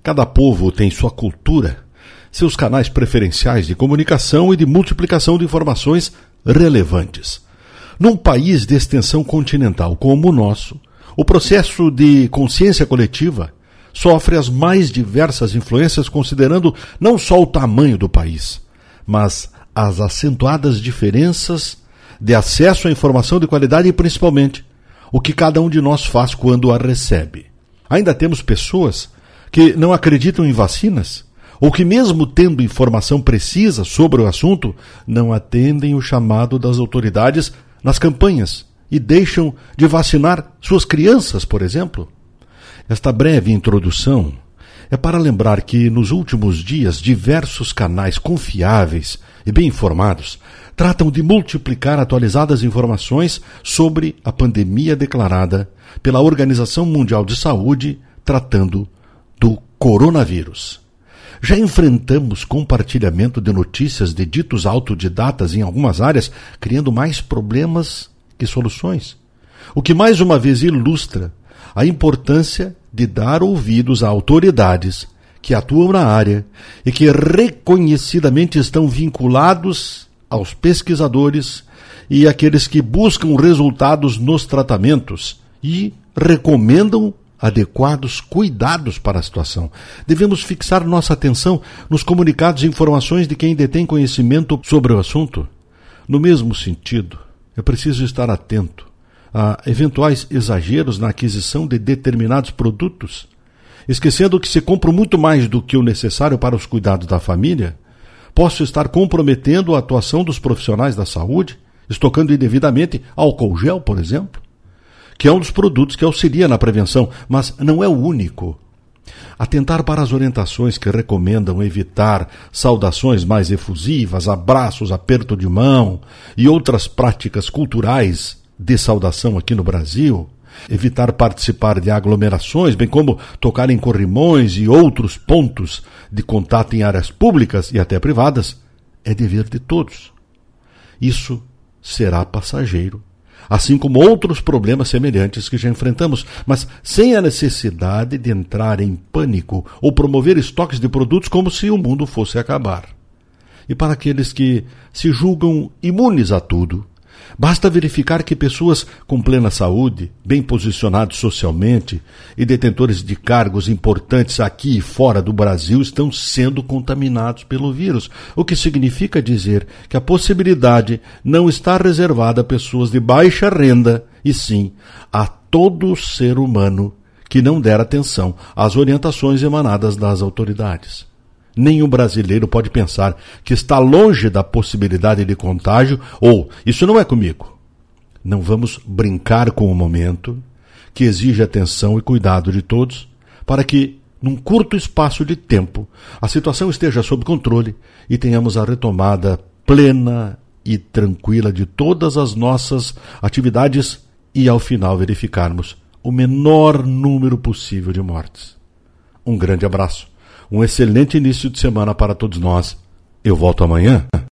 Cada povo tem sua cultura, seus canais preferenciais de comunicação e de multiplicação de informações relevantes. Num país de extensão continental como o nosso, o processo de consciência coletiva sofre as mais diversas influências, considerando não só o tamanho do país, mas as acentuadas diferenças de acesso à informação de qualidade e, principalmente, o que cada um de nós faz quando a recebe. Ainda temos pessoas que não acreditam em vacinas, ou que, mesmo tendo informação precisa sobre o assunto, não atendem o chamado das autoridades nas campanhas e deixam de vacinar suas crianças, por exemplo. Esta breve introdução é para lembrar que, nos últimos dias, diversos canais confiáveis e bem informados tratam de multiplicar atualizadas informações sobre a pandemia declarada pela Organização Mundial de Saúde tratando do coronavírus. Já enfrentamos compartilhamento de notícias de ditos autodidatas em algumas áreas, criando mais problemas que soluções. O que mais uma vez ilustra a importância de dar ouvidos a autoridades que atuam na área e que reconhecidamente estão vinculados aos pesquisadores e àqueles que buscam resultados nos tratamentos e recomendam adequados cuidados para a situação. Devemos fixar nossa atenção nos comunicados e informações de quem detém conhecimento sobre o assunto. No mesmo sentido, é preciso estar atento a eventuais exageros na aquisição de determinados produtos, esquecendo que se compro muito mais do que o necessário para os cuidados da família, posso estar comprometendo a atuação dos profissionais da saúde, estocando indevidamente álcool gel, por exemplo, que é um dos produtos que auxilia na prevenção, mas não é o único. Atentar para as orientações que recomendam evitar saudações mais efusivas, abraços, aperto de mão e outras práticas culturais de saudação aqui no Brasil, evitar participar de aglomerações, bem como tocar em corrimões e outros pontos de contato em áreas públicas e até privadas, é dever de todos. Isso será passageiro, assim como outros problemas semelhantes que já enfrentamos, mas sem a necessidade de entrar em pânico ou promover estoques de produtos como se o mundo fosse acabar. E para aqueles que se julgam imunes a tudo, basta verificar que pessoas com plena saúde, bem posicionados socialmente e detentores de cargos importantes aqui e fora do Brasil estão sendo contaminados pelo vírus, o que significa dizer que a possibilidade não está reservada a pessoas de baixa renda, e sim a todo ser humano que não der atenção às orientações emanadas das autoridades. Nenhum brasileiro pode pensar que está longe da possibilidade de contágio ou isso não é comigo. Não vamos brincar com o momento, que exige atenção e cuidado de todos, para que, num curto espaço de tempo, a situação esteja sob controle e tenhamos a retomada plena e tranquila de todas as nossas atividades e, ao final, verificarmos o menor número possível de mortes. Um grande abraço. Um excelente início de semana para todos nós. Eu volto amanhã.